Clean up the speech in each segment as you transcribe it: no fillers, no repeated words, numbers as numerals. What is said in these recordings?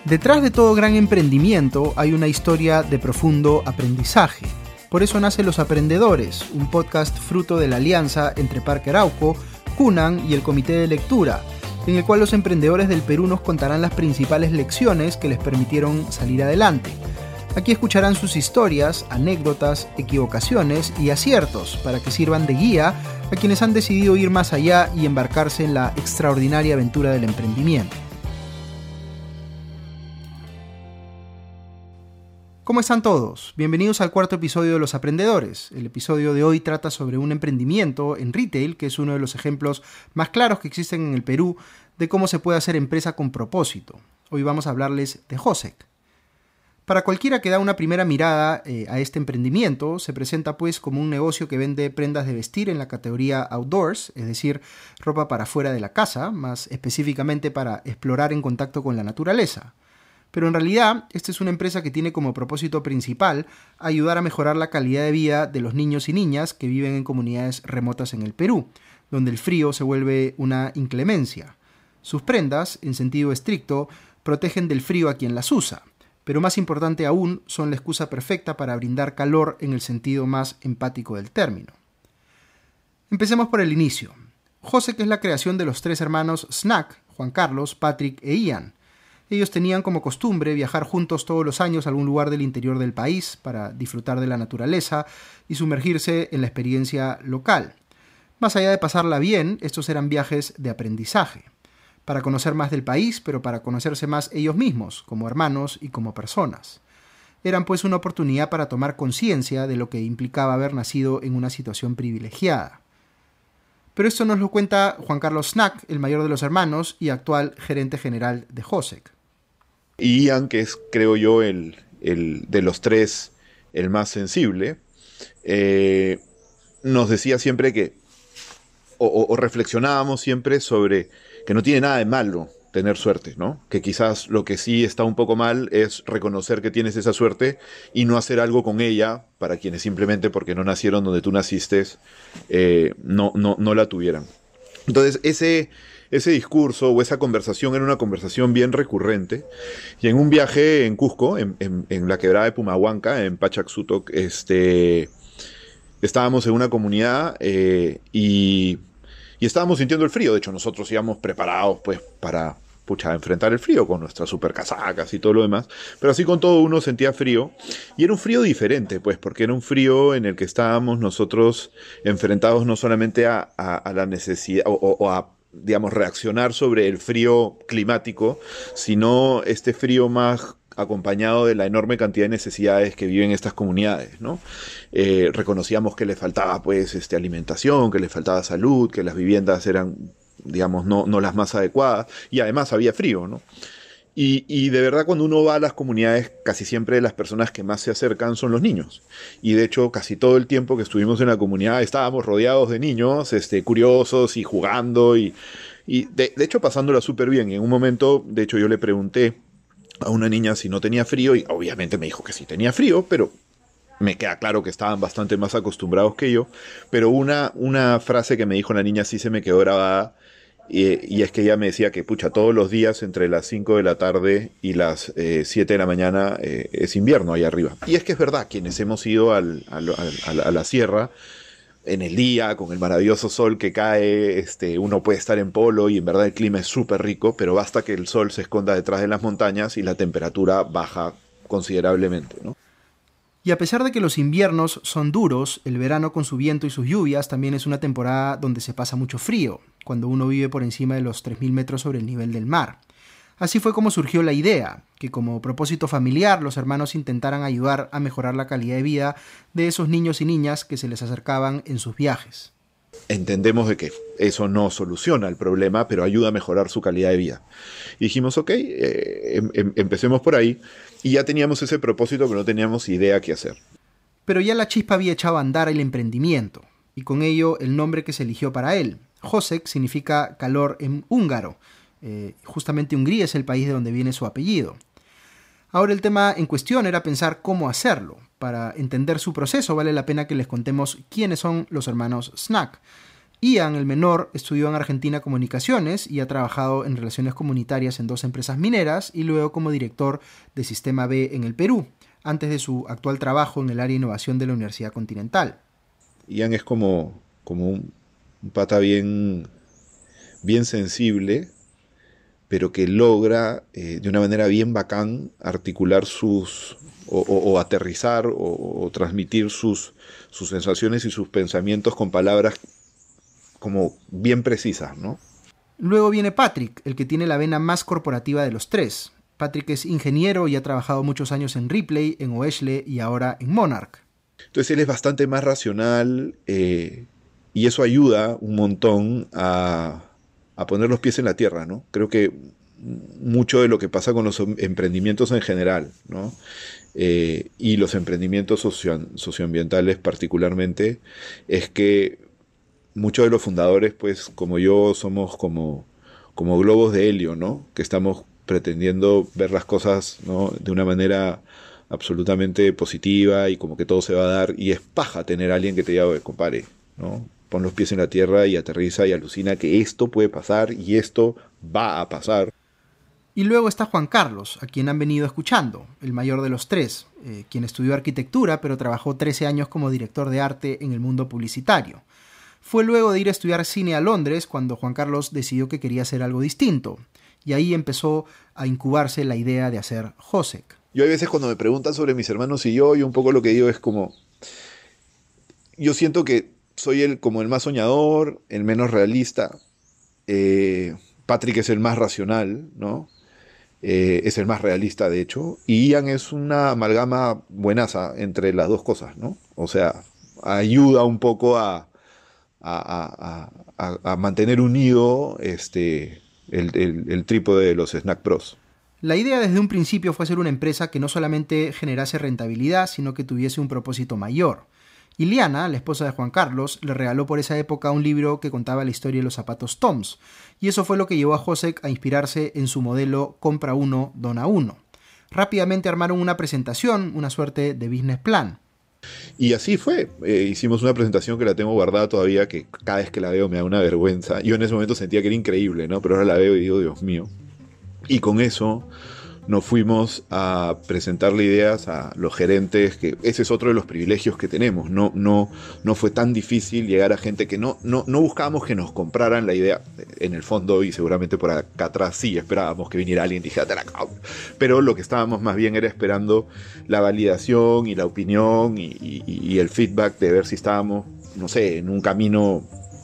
Detrás de todo gran emprendimiento hay una historia de profundo aprendizaje. Por eso nace Los Aprendedores, un podcast fruto de la alianza entre Parque Arauco, Cunan y el Comité de Lectura, en el cual los emprendedores del Perú nos contarán las principales lecciones que les permitieron salir adelante. Aquí escucharán sus historias, anécdotas, equivocaciones y aciertos para que sirvan de guía a quienes han decidido ir más allá y embarcarse en la extraordinaria aventura del emprendimiento. ¿Cómo están todos? Bienvenidos al cuarto episodio de Los Aprendedores. El episodio de hoy trata sobre un emprendimiento en retail, que es uno de los ejemplos más claros que existen en el Perú de cómo se puede hacer empresa con propósito. Hoy vamos a hablarles de Josec. Para cualquiera que da una primera mirada a este emprendimiento, se presenta pues como un negocio que vende prendas de vestir en la categoría outdoors, es decir, ropa para fuera de la casa, más específicamente para explorar en contacto con la naturaleza. Pero en realidad, esta es una empresa que tiene como propósito principal ayudar a mejorar la calidad de vida de los niños y niñas que viven en comunidades remotas en el Perú, donde el frío se vuelve una inclemencia. Sus prendas, en sentido estricto, protegen del frío a quien las usa, pero más importante aún, son la excusa perfecta para brindar calor en el sentido más empático del término. Empecemos por el inicio. Josec es la creación de los tres hermanos Snack, Juan Carlos, Patrick e Ian. Ellos tenían como costumbre viajar juntos todos los años a algún lugar del interior del país para disfrutar de la naturaleza y sumergirse en la experiencia local. Más allá de pasarla bien, estos eran viajes de aprendizaje, para conocer más del país, pero para conocerse más ellos mismos, como hermanos y como personas. Eran pues una oportunidad para tomar conciencia de lo que implicaba haber nacido en una situación privilegiada. Pero esto nos lo cuenta Juan Carlos Snack, el mayor de los hermanos y actual gerente general de Josec. Y Ian, que es, creo yo, el de los tres, el más sensible, nos decía siempre que, o reflexionábamos siempre sobre que no tiene nada de malo tener suerte, ¿no? Que quizás lo que sí está un poco mal es reconocer que tienes esa suerte y no hacer algo con ella para quienes simplemente porque no nacieron donde tú naciste, no la tuvieran. Entonces, ese discurso o esa conversación era una conversación bien recurrente. Y en un viaje en Cusco, en la quebrada de Pumahuanca, en Pachacsutoc, estábamos en una comunidad y estábamos sintiendo el frío. De hecho, nosotros íbamos preparados pues para enfrentar el frío con nuestras super casacas y todo lo demás. Pero así con todo uno sentía frío. Y era un frío diferente, pues, porque era un frío en el que estábamos nosotros enfrentados no solamente a la necesidad o a, digamos, reaccionar sobre el frío climático, sino este frío más acompañado de la enorme cantidad de necesidades que viven estas comunidades, ¿no? Reconocíamos que les faltaba pues alimentación, que les faltaba salud, que las viviendas eran, digamos, no las más adecuadas, y además había frío, ¿no? Y de verdad, cuando uno va a las comunidades, casi siempre las personas que más se acercan son los niños. Y de hecho, casi todo el tiempo que estuvimos en la comunidad estábamos rodeados de niños, curiosos y jugando, y de hecho pasándola súper bien. Y en un momento, de hecho, yo le pregunté a una niña si no tenía frío, y obviamente me dijo que sí tenía frío, pero me queda claro que estaban bastante más acostumbrados que yo. Pero una frase que me dijo la niña sí se me quedó grabada, y es que ella me decía que todos los días entre las 5 de la tarde y las 7 de la mañana es invierno ahí arriba. Y es que es verdad, quienes hemos ido a la sierra en el día, con el maravilloso sol que cae, uno puede estar en polo y en verdad el clima es súper rico, pero basta que el sol se esconda detrás de las montañas y la temperatura baja considerablemente, ¿no? Y a pesar de que los inviernos son duros, el verano con su viento y sus lluvias también es una temporada donde se pasa mucho frío, cuando uno vive por encima de los 3.000 metros sobre el nivel del mar. Así fue como surgió la idea, que como propósito familiar los hermanos intentaran ayudar a mejorar la calidad de vida de esos niños y niñas que se les acercaban en sus viajes. Entendemos de que eso no soluciona el problema, pero ayuda a mejorar su calidad de vida. Y dijimos, ok, empecemos por ahí, y ya teníamos ese propósito, pero no teníamos idea qué hacer. Pero ya la chispa había echado a andar el emprendimiento, y con ello el nombre que se eligió para él. Josec significa calor en húngaro. Justamente Hungría es el país de donde viene su apellido. Ahora el tema en cuestión era pensar cómo hacerlo. Para entender su proceso vale la pena que les contemos quiénes son los hermanos Snack. Ian, el menor, estudió en Argentina Comunicaciones y ha trabajado en relaciones comunitarias en 2 empresas mineras y luego como director de Sistema B en el Perú, antes de su actual trabajo en el área de innovación de la Universidad Continental. Ian es como un pata bien sensible, pero que logra de una manera bien bacán articular o aterrizar o transmitir sus sensaciones y sus pensamientos con palabras como bien precisas, ¿no? Luego viene Patrick, el que tiene la vena más corporativa de los 3. Patrick es ingeniero y ha trabajado muchos años en Ripley, en Oeshle y ahora en Monarch. Entonces él es bastante más racional y eso ayuda un montón a poner los pies en la tierra, ¿no? Creo que mucho de lo que pasa con los emprendimientos en general, ¿no? Y los emprendimientos socioambientales particularmente, es que muchos de los fundadores, pues como yo, somos como globos de helio, ¿no? Que estamos pretendiendo ver las cosas, ¿no?, de una manera absolutamente positiva y como que todo se va a dar, y es paja tener a alguien que te diga, oye, compadre, ¿no?, pon los pies en la tierra y aterriza y alucina que esto puede pasar y esto va a pasar. Y luego está Juan Carlos, a quien han venido escuchando, el mayor de los 3, quien estudió arquitectura pero trabajó 13 años como director de arte en el mundo publicitario. Fue luego de ir a estudiar cine a Londres cuando Juan Carlos decidió que quería hacer algo distinto, y ahí empezó a incubarse la idea de hacer Josek. Yo hay veces cuando me preguntan sobre mis hermanos y yo un poco lo que digo es como, yo siento que soy como el más soñador, el menos realista. Patrick es el más racional, ¿no? Es el más realista, de hecho. Y Ian es una amalgama buenaza entre las dos cosas, ¿no? O sea, ayuda un poco a mantener unido el trípode de los Snack Bros. La idea desde un principio fue hacer una empresa que no solamente generase rentabilidad, sino que tuviese un propósito mayor. Iliana, la esposa de Juan Carlos, le regaló por esa época un libro que contaba la historia de los zapatos Toms, y eso fue lo que llevó a Josek a inspirarse en su modelo compra uno, dona uno. Rápidamente armaron una presentación, una suerte de business plan. Y así fue. Hicimos una presentación que la tengo guardada todavía, que cada vez que la veo me da una vergüenza. Yo en ese momento sentía que era increíble, ¿no? Pero ahora la veo y digo, Dios mío. Y con eso nos fuimos a presentarle ideas a los gerentes, que ese es otro de los privilegios que tenemos. No fue tan difícil llegar a gente que no buscábamos que nos compraran la idea. En el fondo, y seguramente por acá atrás sí esperábamos que viniera alguien y dijera, te la compro. Pero lo que estábamos más bien era esperando la validación y la opinión y el feedback de ver si estábamos, no sé, en un camino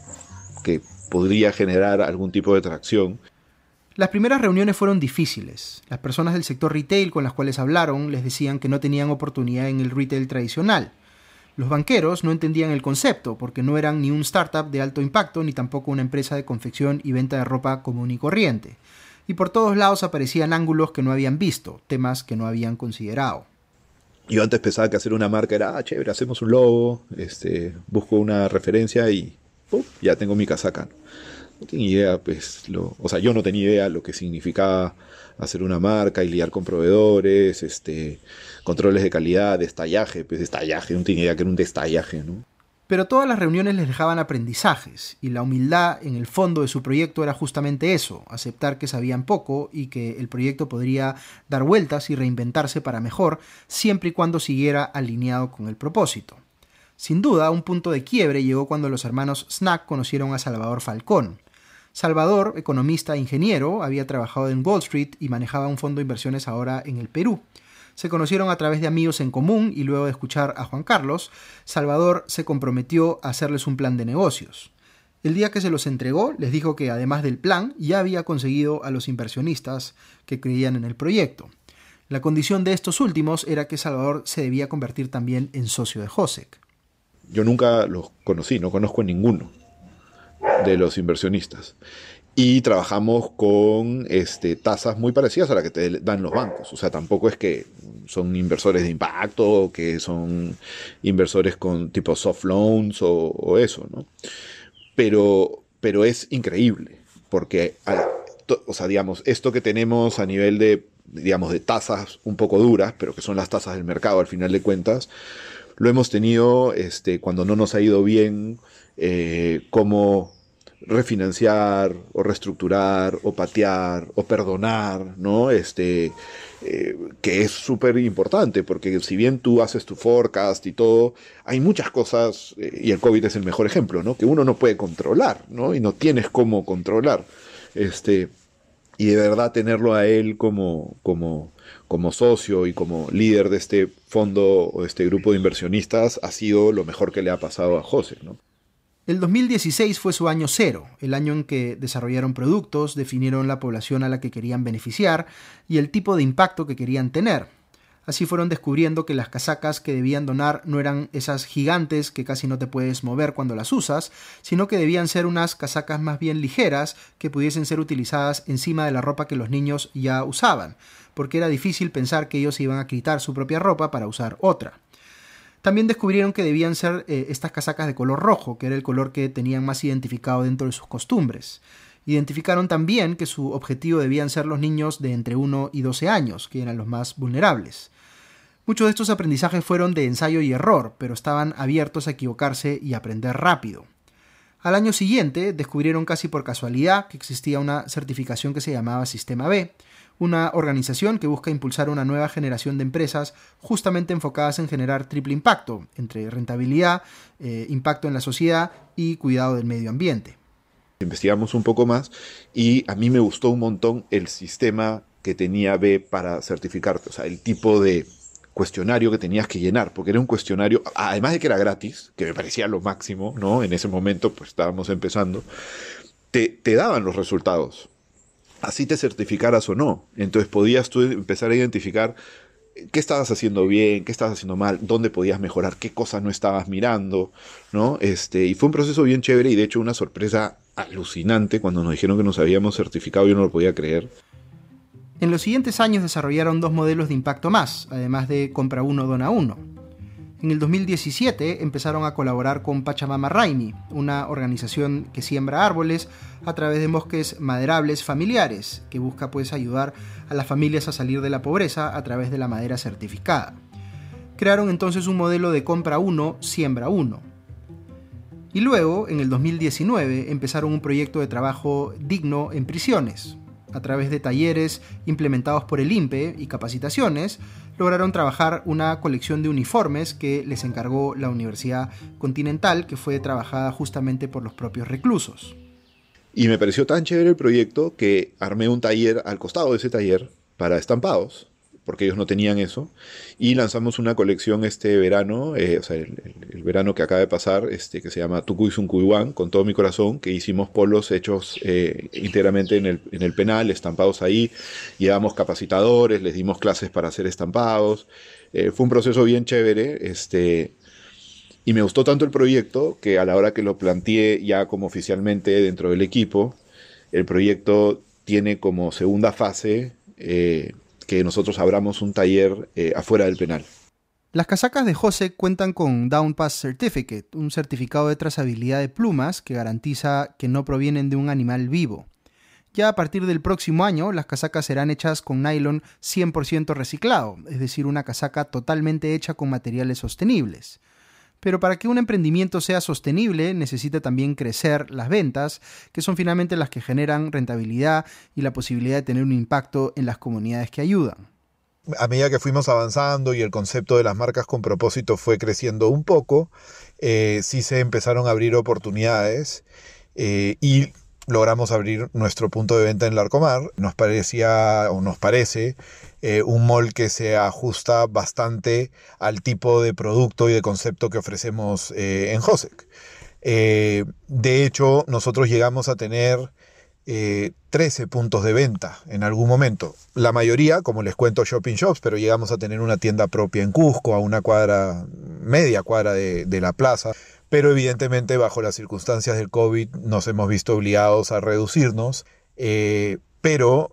que podría generar algún tipo de tracción. Las primeras reuniones fueron difíciles. Las personas del sector retail con las cuales hablaron les decían que no tenían oportunidad en el retail tradicional. Los banqueros no entendían el concepto porque no eran ni un startup de alto impacto ni tampoco una empresa de confección y venta de ropa común y corriente. Y por todos lados aparecían ángulos que no habían visto, temas que no habían considerado. Yo antes pensaba que hacer una marca era, chévere, hacemos un logo, busco una referencia y ¡pum!, ya tengo mi casaca, ¿no? No tenía idea, pues, yo no tenía idea lo que significaba hacer una marca y lidiar con proveedores, controles de calidad, destallaje, no tenía idea que era un destallaje, ¿no? Pero todas las reuniones les dejaban aprendizajes, y la humildad en el fondo de su proyecto era justamente eso, aceptar que sabían poco y que el proyecto podría dar vueltas y reinventarse para mejor, siempre y cuando siguiera alineado con el propósito. Sin duda, un punto de quiebre llegó cuando los hermanos Snack conocieron a Salvador Falcón. Salvador, economista e ingeniero, había trabajado en Wall Street y manejaba un fondo de inversiones ahora en el Perú. Se conocieron a través de amigos en común y luego de escuchar a Juan Carlos, Salvador se comprometió a hacerles un plan de negocios. El día que se los entregó, les dijo que además del plan, ya había conseguido a los inversionistas que creían en el proyecto. La condición de estos últimos era que Salvador se debía convertir también en socio de Josek. Yo nunca los conocí, no conozco a ninguno de los inversionistas. Y trabajamos con tasas muy parecidas a las que te dan los bancos. O sea, tampoco es que son inversores de impacto, que son inversores con tipo soft loans o eso, ¿no? Pero es increíble, porque, esto que tenemos a nivel de tasas un poco duras, pero que son las tasas del mercado al final de cuentas, lo hemos tenido cuando no nos ha ido bien, cómo refinanciar o reestructurar o patear o perdonar, ¿no? Que es súper importante, porque si bien tú haces tu forecast y todo, hay muchas cosas, y el COVID es el mejor ejemplo, ¿no? Que uno no puede controlar, ¿no? Y no tienes cómo controlar. Y de verdad tenerlo a él como socio y como líder de este fondo o este grupo de inversionistas ha sido lo mejor que le ha pasado a José, ¿no? El 2016 fue su año cero, el año en que desarrollaron productos, definieron la población a la que querían beneficiar y el tipo de impacto que querían tener. Así fueron descubriendo que las casacas que debían donar no eran esas gigantes que casi no te puedes mover cuando las usas, sino que debían ser unas casacas más bien ligeras que pudiesen ser utilizadas encima de la ropa que los niños ya usaban, porque era difícil pensar que ellos iban a quitar su propia ropa para usar otra. También descubrieron que debían ser estas casacas de color rojo, que era el color que tenían más identificado dentro de sus costumbres. Identificaron también que su objetivo debían ser los niños de entre 1 y 12 años, que eran los más vulnerables. Muchos de estos aprendizajes fueron de ensayo y error, pero estaban abiertos a equivocarse y aprender rápido. Al año siguiente descubrieron casi por casualidad que existía una certificación que se llamaba Sistema B, una organización que busca impulsar una nueva generación de empresas justamente enfocadas en generar triple impacto, entre rentabilidad, impacto en la sociedad y cuidado del medio ambiente. Investigamos un poco más y a mí me gustó un montón el sistema que tenía B para certificarte, o sea, el tipo de cuestionario que tenías que llenar, porque era un cuestionario, además de que era gratis, que me parecía lo máximo, ¿no? En ese momento, pues estábamos empezando, te daban los resultados, así te certificaras o no. Entonces podías tú empezar a identificar qué estabas haciendo bien, qué estabas haciendo mal, dónde podías mejorar, qué cosas no estabas mirando, ¿no? Y fue un proceso bien chévere y de hecho una sorpresa alucinante cuando nos dijeron que nos habíamos certificado, yo no lo podía creer. En los siguientes años desarrollaron 2 modelos de impacto más, además de Compra Uno, Dona Uno. En el 2017 empezaron a colaborar con Pachamama Raimi, una organización que siembra árboles a través de bosques maderables familiares, que busca ayudar a las familias a salir de la pobreza a través de la madera certificada. Crearon entonces un modelo de compra uno, siembra uno. Y luego, en el 2019, empezaron un proyecto de trabajo digno en prisiones. A través de talleres implementados por el INPE y capacitaciones, lograron trabajar una colección de uniformes que les encargó la Universidad Continental, que fue trabajada justamente por los propios reclusos. Y me pareció tan chévere el proyecto que armé un taller al costado de ese taller para estampados, porque ellos no tenían eso, y lanzamos una colección este verano, el verano que acaba de pasar, que se llama Tucuy con todo mi corazón, que hicimos polos hechos íntegramente en el penal, estampados ahí, llevamos capacitadores, les dimos clases para hacer estampados, fue un proceso bien chévere, y me gustó tanto el proyecto que a la hora que lo planteé ya como oficialmente dentro del equipo, el proyecto tiene como segunda fase que nosotros abramos un taller afuera del penal. Las casacas de José cuentan con Down Pass Certificate, un certificado de trazabilidad de plumas que garantiza que no provienen de un animal vivo. Ya a partir del próximo año, las casacas serán hechas con nylon 100% reciclado, es decir, una casaca totalmente hecha con materiales sostenibles. Pero para que un emprendimiento sea sostenible, necesita también crecer las ventas, que son finalmente las que generan rentabilidad y la posibilidad de tener un impacto en las comunidades que ayudan. A medida que fuimos avanzando y el concepto de las marcas con propósito fue creciendo un poco, sí se empezaron a abrir oportunidades y logramos abrir nuestro punto de venta en Larcomar. Nos parecía o nos parece un mall que se ajusta bastante al tipo de producto y de concepto que ofrecemos en Josec. De hecho, nosotros llegamos a tener 13 puntos de venta en algún momento. La mayoría, como les cuento, shopping shops, pero llegamos a tener una tienda propia en Cusco, a una media cuadra de la plaza. Pero evidentemente bajo las circunstancias del COVID nos hemos visto obligados a reducirnos, pero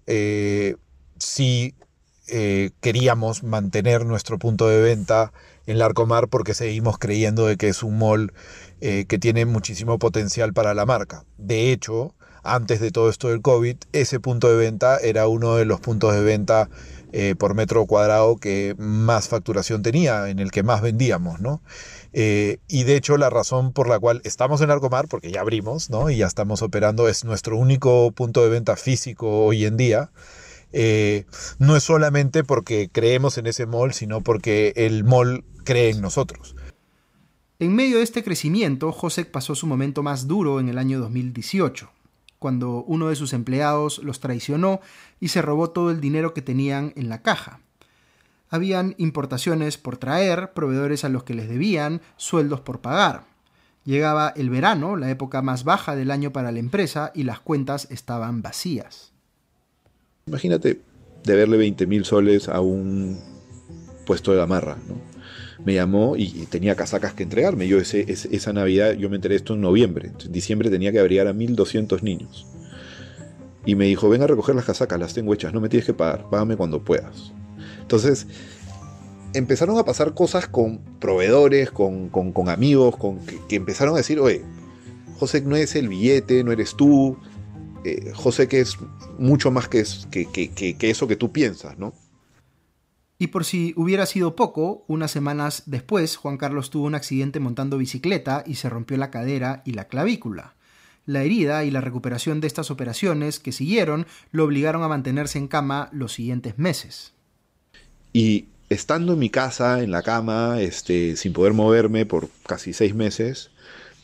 sí queríamos mantener nuestro punto de venta en Larcomar porque seguimos creyendo de que es un mall que tiene muchísimo potencial para la marca. De hecho, antes de todo esto del COVID, ese punto de venta era uno de los puntos de venta por metro cuadrado que más facturación tenía, en el que más vendíamos, ¿no? Y de hecho la razón por la cual estamos en Larcomar, porque ya abrimos, ¿no? Y ya estamos operando, es nuestro único punto de venta físico hoy en día. No es solamente porque creemos en ese mall, sino porque el mall cree en nosotros. En medio de este crecimiento, Josek pasó su momento más duro en el año 2018, cuando uno de sus empleados los traicionó y se robó todo el dinero que tenían en la caja. Habían importaciones por traer, proveedores a los que les debían, sueldos por pagar. Llegaba el verano, la época más baja del año para la empresa, y las cuentas estaban vacías. Imagínate deberle 20.000 soles a un puesto de gamarra, ¿no? Me llamó y tenía casacas que entregarme. Yo esa Navidad, yo me enteré de esto en noviembre. En diciembre tenía que abrigar a 1.200 niños. Y me dijo, ven a recoger las casacas, las tengo hechas, no me tienes que pagar, págame cuando puedas. Entonces, empezaron a pasar cosas con proveedores, con amigos, que empezaron a decir, oye, José no es el billete, no eres tú, José que es mucho más que eso que tú piensas, ¿no? Y por si hubiera sido poco, unas semanas después, Juan Carlos tuvo un accidente montando bicicleta y se rompió la cadera y la clavícula. La herida y la recuperación de estas operaciones que siguieron lo obligaron a mantenerse en cama los siguientes meses. Y estando en mi casa, en la cama, sin poder moverme por casi 6 meses,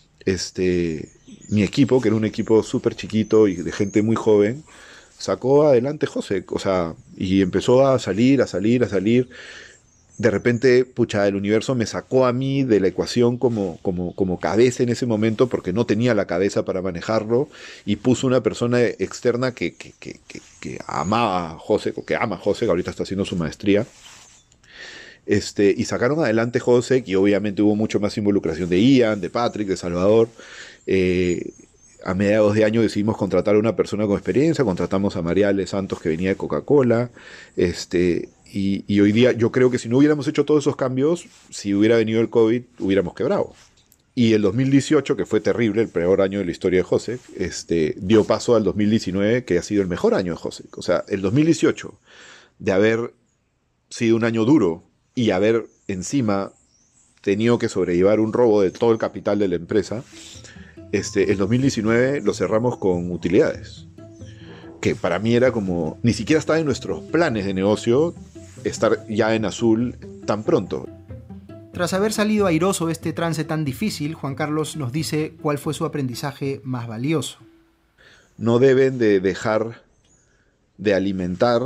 mi equipo, que era un equipo súper chiquito y de gente muy joven, sacó adelante José, o sea, y empezó a salir. De repente, pucha, el universo me sacó a mí de la ecuación como cabeza en ese momento, porque no tenía la cabeza para manejarlo, y puso una persona externa que amaba a José, o que ama a José, que ahorita está haciendo su maestría. Y sacaron adelante José, y obviamente hubo mucho más involucración de Ian, de Patrick, de Salvador. A mediados de año decidimos contratar a una persona con experiencia, contratamos a Mariale Santos, que venía de Coca-Cola, y hoy día yo creo que si no hubiéramos hecho todos esos cambios, si hubiera venido el COVID, hubiéramos quebrado. Y el 2018, que fue terrible, el peor año de la historia de José, dio paso al 2019, que ha sido el mejor año de José. O sea, el 2018, de haber sido un año duro y haber encima tenido que sobrellevar un robo de todo el capital de la empresa, el 2019 lo cerramos con utilidades, que para mí era como, ni siquiera estaba en nuestros planes de negocio estar ya en azul tan pronto. Tras haber salido airoso de este trance tan difícil, Juan Carlos nos dice cuál fue su aprendizaje más valioso. No deben de dejar de alimentar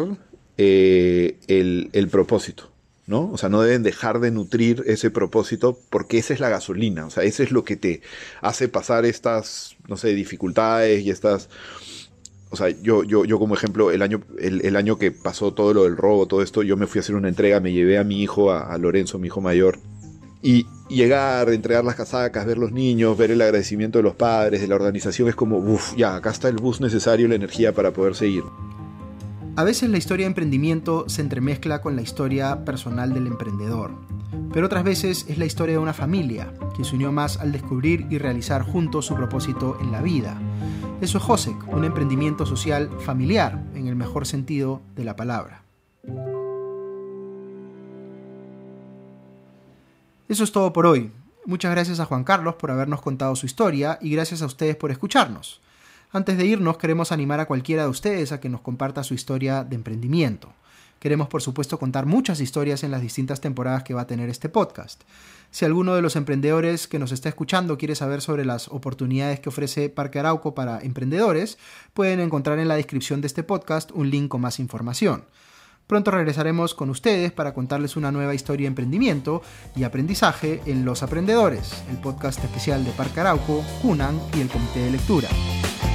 el propósito, ¿no? O sea, no deben dejar de nutrir ese propósito, porque esa es la gasolina, o sea, eso es lo que te hace pasar estas, no sé, dificultades y estas... O sea, yo como ejemplo, el año que pasó todo lo del robo, todo esto, yo me fui a hacer una entrega, me llevé a mi hijo, a Lorenzo, mi hijo mayor, y llegar, entregar las casacas, ver los niños, ver el agradecimiento de los padres, de la organización, es como, uff, ya, acá está el bus necesario, la energía para poder seguir. A veces la historia de emprendimiento se entremezcla con la historia personal del emprendedor, pero otras veces es la historia de una familia que se unió más al descubrir y realizar juntos su propósito en la vida. Eso es Josek, un emprendimiento social familiar, en el mejor sentido de la palabra. Eso es todo por hoy. Muchas gracias a Juan Carlos por habernos contado su historia y gracias a ustedes por escucharnos. Antes de irnos, queremos animar a cualquiera de ustedes a que nos comparta su historia de emprendimiento. Queremos, por supuesto, contar muchas historias en las distintas temporadas que va a tener este podcast. Si alguno de los emprendedores que nos está escuchando quiere saber sobre las oportunidades que ofrece Parque Arauco para emprendedores, pueden encontrar en la descripción de este podcast un link con más información. Pronto regresaremos con ustedes para contarles una nueva historia de emprendimiento y aprendizaje en Los Aprendedores, el podcast especial de Parque Arauco, Hunan y el Comité de Lectura.